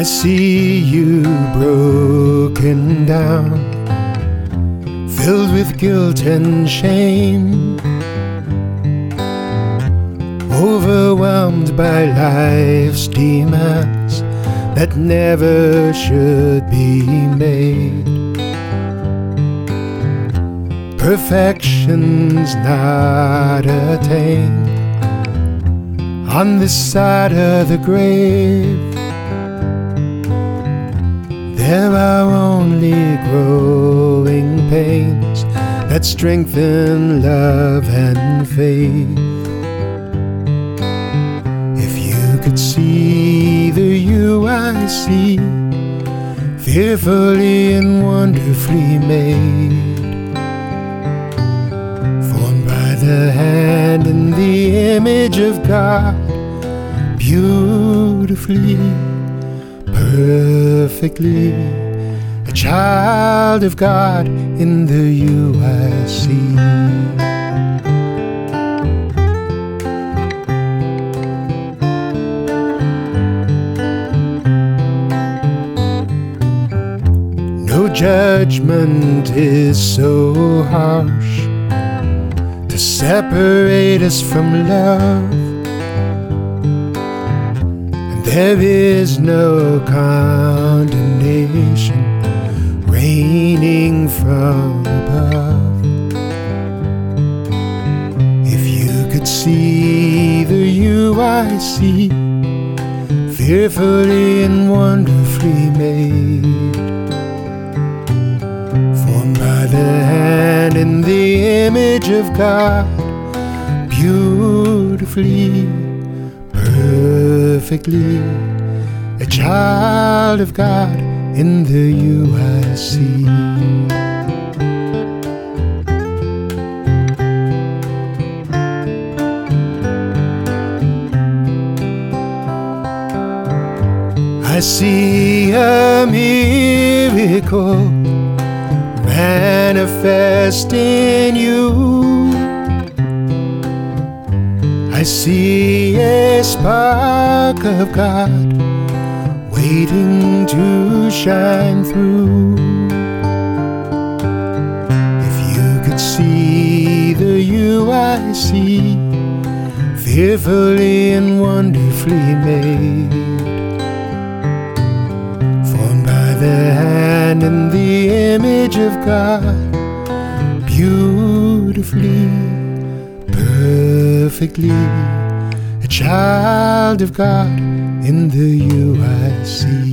see you broken down, filled with guilt and shame, overwhelmed by life's demands that never should be made. Perfection's not attained on this side of the grave. There are only growing pains that strengthen love and faith. If you could see the you I see, fearfully and wonderfully made, formed by the hand and the image of God, beautifully, perfectly, a child of God in the you I see. No judgment is so harsh to separate us from love, and there is no condemnation raining from above. If you could see the you I see, fearfully and wonderfully made, formed by the hand and the image of God, beautifully, perfectly, a child of God in the you I see. I see a miracle manifest in you. I see a spark of God waiting to shine through. If you could see the you I see, fearfully and wonderfully made, formed by the hand and the image of God, beautifully, perfectly, a child of God in the you I see.